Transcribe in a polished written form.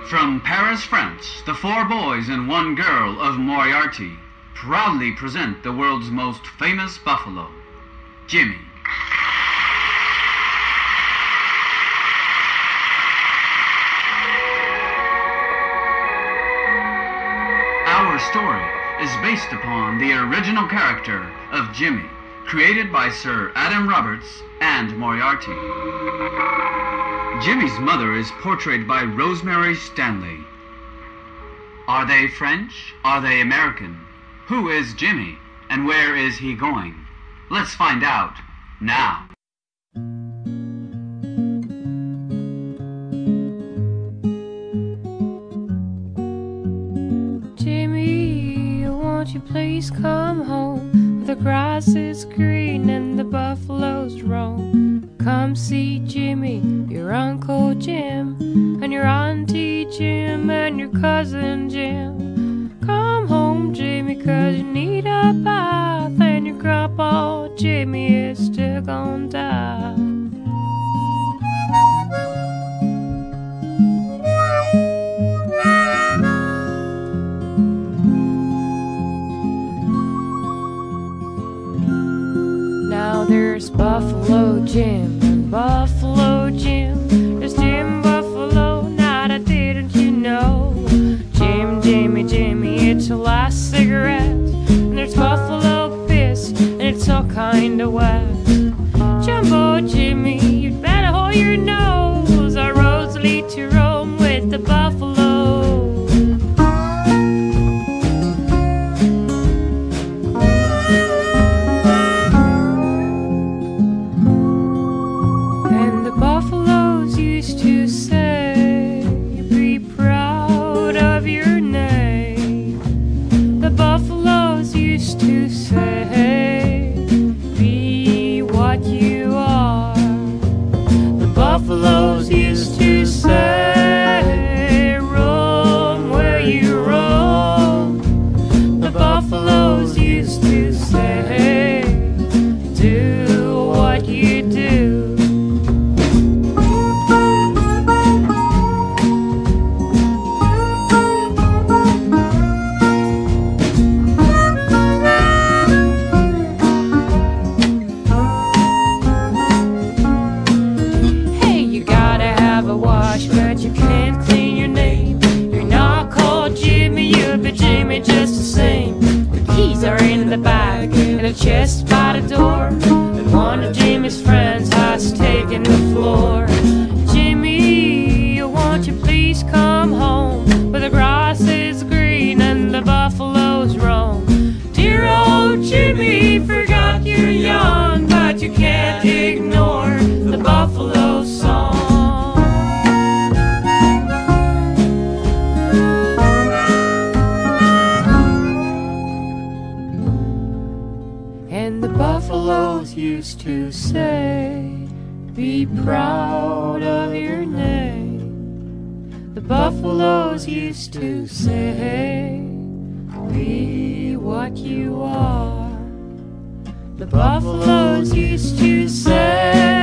From Paris, France, the four boys and one girl of Moriarty proudly present the world's most famous buffalo, Jimmy. Our story is based upon the original character of Jimmy, created by Sir Adam Roberts and Moriarty. Jimmy's mother is portrayed by Rosemary Stanley. Are they French? Are they American? Who is Jimmy, and where is he going? Let's find out now. Jimmy, won't you please come home, where the grass is green and the buffaloes roam? Come see Jimmy, your Uncle Jim, and your Auntie Jim, and your Cousin Jim. Come home, Jimmy, 'cause you need a bath, and your Grandpa Jimmy is still gonna die. Now there's Buffalo Jim and Buffalo Jim. There's Jim Buffalo, now that didn't you know? Jim, Jimmy, Jimmy, it's your last cigarette. And there's Buffalo Piss, and it's all kinda wet. Jumbo Jimmy, you'd better hold your nose. Our roads lead to Rome with the buffalo. Buffaloes used to say, roam where you roam. The buffaloes used to say, do what you do. But you can't clean your name. You're not called Jimmy, you'll be Jimmy just the same. The keys are in the bag, and the chest by the door, and one of Jimmy's friends has taken the floor. Jimmy, won't you please come home, where the grass is green and the buffaloes roam? Dear old Jimmy, forgot you're young, but you can't ignore the buffalo song. And the buffaloes used to say, be proud of your name. The buffaloes used to say, be what you are. The buffaloes used to say,